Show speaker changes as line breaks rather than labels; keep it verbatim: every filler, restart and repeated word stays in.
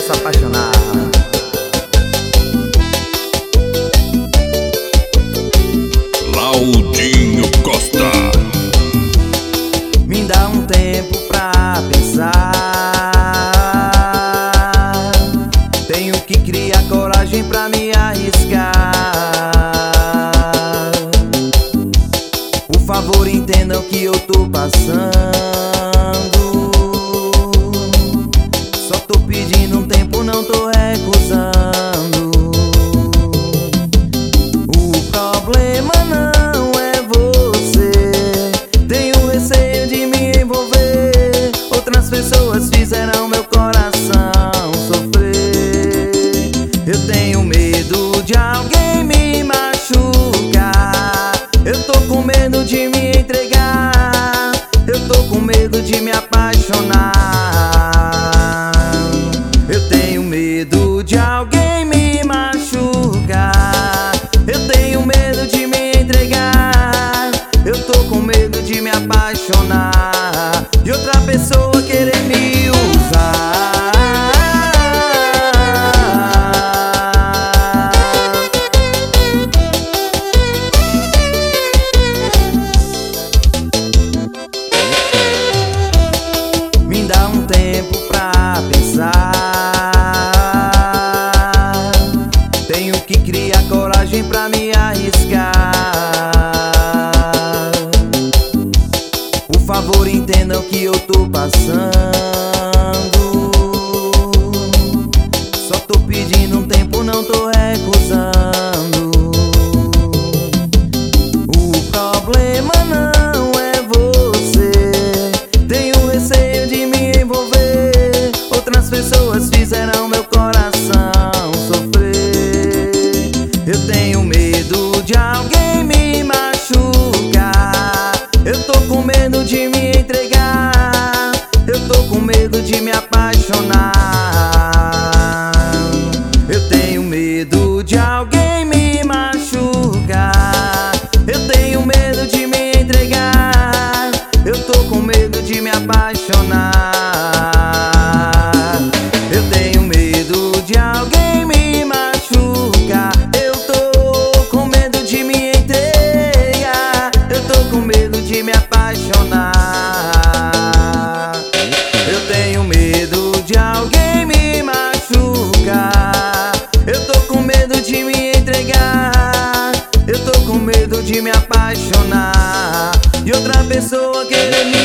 quer se apaixonar.
Claudinho Costa.
Me dá um tempo pra pensar. Tenho que criar coragem pra me arriscar. Por favor, entendam que eu tô passando. Só tô pedindo um tempo, não tô recusando. O problema não é você. Tenho receio de me envolver. Outras pessoas fizeram meu coração sofrer. Eu tenho medo de alguém me machucar. Eu tô com medo de me entregar. Eu tô com medo de me apaixonar. Eu tenho medo de alguém me machucar. Eu tenho medo de me entregar. Eu tô com medo de me apaixonar e outra pessoa querer me usar. Me dá um tempo pra pensar. Tenho que criar coragem pra me arriscar. Por favor, entendam que eu tô passando. Só tô pedindo um tempo, não tô recusando. O problema não é você. Tenho receio de me envolver. Outras pessoas fizeram meu coração sofrer. Eu tenho medo de alguém me machucar. Eu tô com medo de me entregar. Eu tô com medo de me apaixonar. Eu tenho medo de alguém me machucar. Eu tenho medo de me entregar. Eu tô com medo de me apaixonar. Eu tenho medo de alguém me machucar. Eu tô com medo de me entregar. Eu tô com medo de me apaixonar. Eu tenho medo de alguém me machucar. Eu tô com medo de me entregar. Eu tô com medo de me apaixonar e outra pessoa querer me